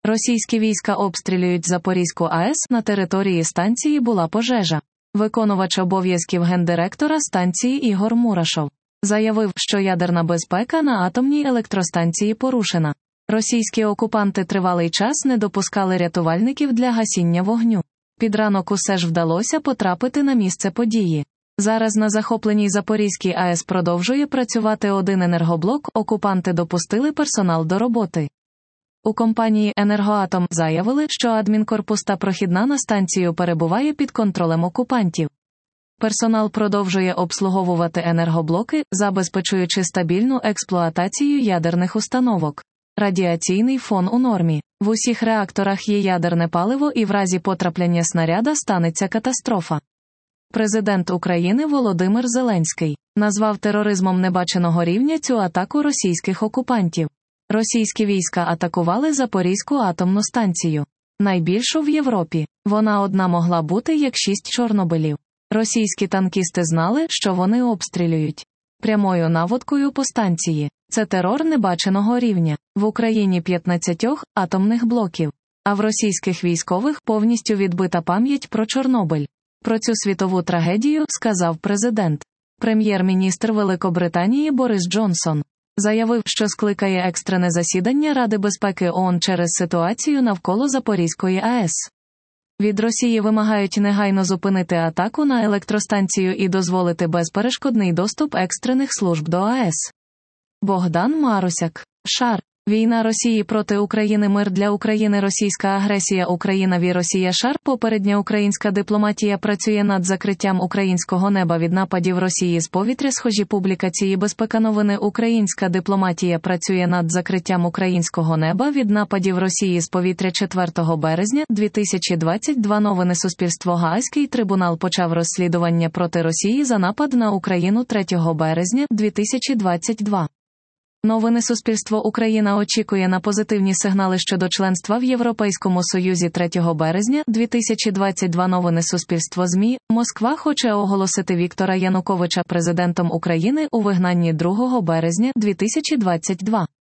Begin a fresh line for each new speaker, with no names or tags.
Російські війська обстрілюють Запорізьку АЕС, на території станції була пожежа. Виконувач обов'язків гендиректора станції Ігор Мурашов заявив, що ядерна безпека на атомній електростанції порушена. Російські окупанти тривалий час не допускали рятувальників для гасіння вогню. Під ранок усе ж вдалося потрапити на місце події. Зараз на захопленій Запорізькій АЕС продовжує працювати один енергоблок, окупанти допустили персонал до роботи. У компанії «Енергоатом» заявили, що адмінкорпус та прохідна на станцію перебуває під контролем окупантів. Персонал продовжує обслуговувати енергоблоки, забезпечуючи стабільну експлуатацію ядерних установок. Радіаційний фон у нормі. В усіх реакторах є ядерне паливо і в разі потрапляння снаряда станеться катастрофа. Президент України Володимир Зеленський назвав тероризмом небаченого рівня цю атаку російських окупантів. Російські війська атакували Запорізьку атомну станцію. Найбільшу в Європі. Вона одна могла бути як 6 Чорнобилів. Російські танкісти знали, що вони обстрілюють прямою наводкою по станції. Це терор небаченого рівня. В Україні 15 атомних блоків. А в російських військових повністю відбита пам'ять про Чорнобиль. Про цю світову трагедію сказав президент. Прем'єр-міністр Великобританії Борис Джонсон заявив, що скликає екстрене засідання Ради безпеки ООН через ситуацію навколо Запорізької АЕС. Від Росії вимагають негайно зупинити атаку на електростанцію і дозволити безперешкодний доступ екстрених служб до АЕС. Богдан Марусяк. Шар. Війна Росії проти України. Мир для України. Російська агресія. Україна ві Росія. Шар. Попередня українська дипломатія працює над закриттям українського неба від нападів Росії з повітря. Схожі публікації. Безпека. Новини. Українська дипломатія працює над закриттям українського неба від нападів Росії з повітря. 4 березня 2022. Новини. Суспільство. Гаазький трибунал почав розслідування проти Росії за напад на Україну 3 березня 2022. Новини. Суспільство. Україна очікує на позитивні сигнали щодо членства в Європейському Союзі 3 березня 2022. Новини. Суспільство. ЗМІ. Москва хоче оголосити Віктора Януковича президентом України у вигнанні 2 березня 2022.